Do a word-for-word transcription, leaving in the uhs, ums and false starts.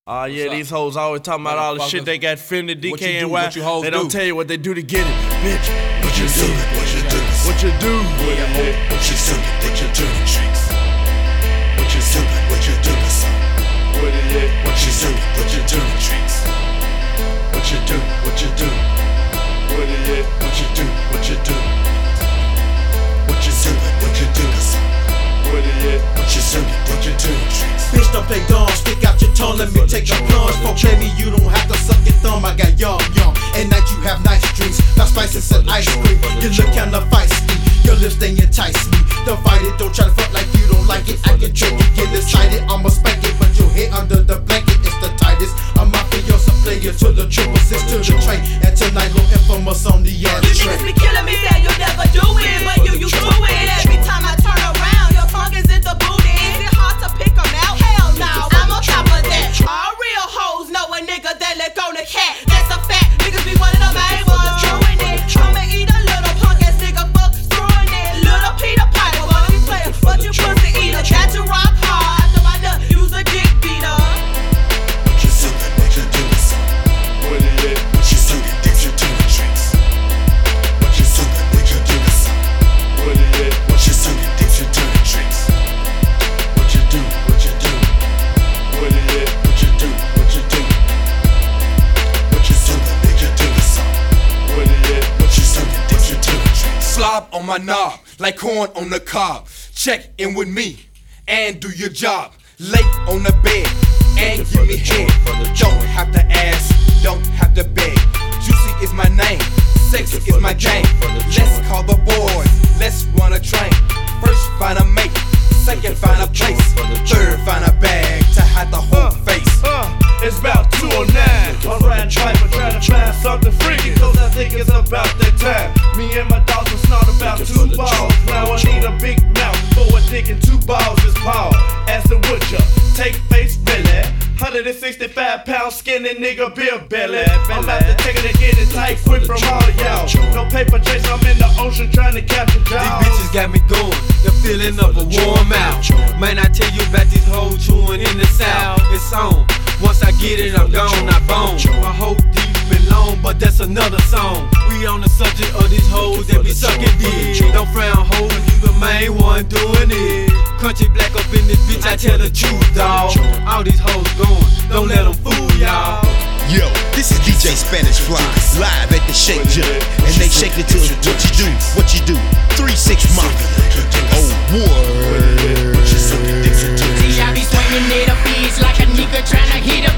Ah, uh, yeah, these hoes always talking about all the shit they got finna D K and Y. They don't do? tell you what they do to get it. Bitch, what you do? What you do? What you do? What you do? What you do? What you do? Tricks. What you do? What you do? What you do? What you do? What you do? Tricks. What you do? What you do? What you do? What you do? What you do? What you do? What you do? What you do? What you do? What you do? Tricks. Bitch, don't play dumb, stick out your tongue, let me take a plunge. For baby, you don't have to suck your thumb, I got young, young. At night you have nice drinks, got spices and ice cream. You look kinda feisty, your lips they entice me. Don't fight it, don't try to fuck like you don't like it. I can trick it, get excited, I'ma spank it. But your head under the blanket, it's the tightest. I'm mafioso player to the triple six to the train. And tonight, low infamous on the other You train. niggas be killing me, say you'll never do it, but you used to it. Every time I turn around, your tongue is in the booty. Is it hard to pick them out? Hell no, I'm on top of that. All real hoes know a nigga that let go the cat. That's a fact, niggas be one of the main ones doing it. I'ma eat a little punk ass nigga, fuck screwing it. Little Peter Piper, wanna be player, but you pussy eater. Got to rock hard after my nut, use a dick beater. What you do? What you do? What you do? What you do? What you do? Tricks. What you do? What you do? What you do? What you do? What you do? Tricks. What you do? What you do? What you do? What you do? What you do? What you do? What you do? What you do? What you do? What you do? Tricks. Slob on my knob, like corn on the cob. Check in with me and do your job. Lay on the bed and give me head. Don't have to ask, don't have to beg. Juicy is my name, sex is my game. Let's call the boys, let's run a train. First find a mate, second find a place, third find a bag to hide the whole face. Uh, it's about two oh nine. I'm riding triper trying to find something freaky, cause I think it's about that time. Me and my dogs will snort about two balls. Now I need a big mouth for a dick and two balls is Paul. Asking would ya take face belly? one hundred sixty-five pound skinny nigga beer belly. I'm about to take it and get it tight quick from all of y'all. No paper chase, I'm in the ocean trying to capture These jaws. bitches got me going, the feeling of a warm out. Man, I tell you about these hoes chewing in the south. It's on. Once I get it, I'm gone, I bone. My hoe deep and long, but that's another song. We on the subject of these hoes that be sucking dick. Don't frown, hoes, you the main one doing it. Country black up in this bitch, I tell the truth, dawg. All these hoes going, don't let them fool y'all. Yo, this is D J Spanish Fly, live at the Shake Jump. And they shake it to what you do, what you do. three six Mafia. Oh, word. What you do? See, I be swinging it a beats like a nigga tryna hit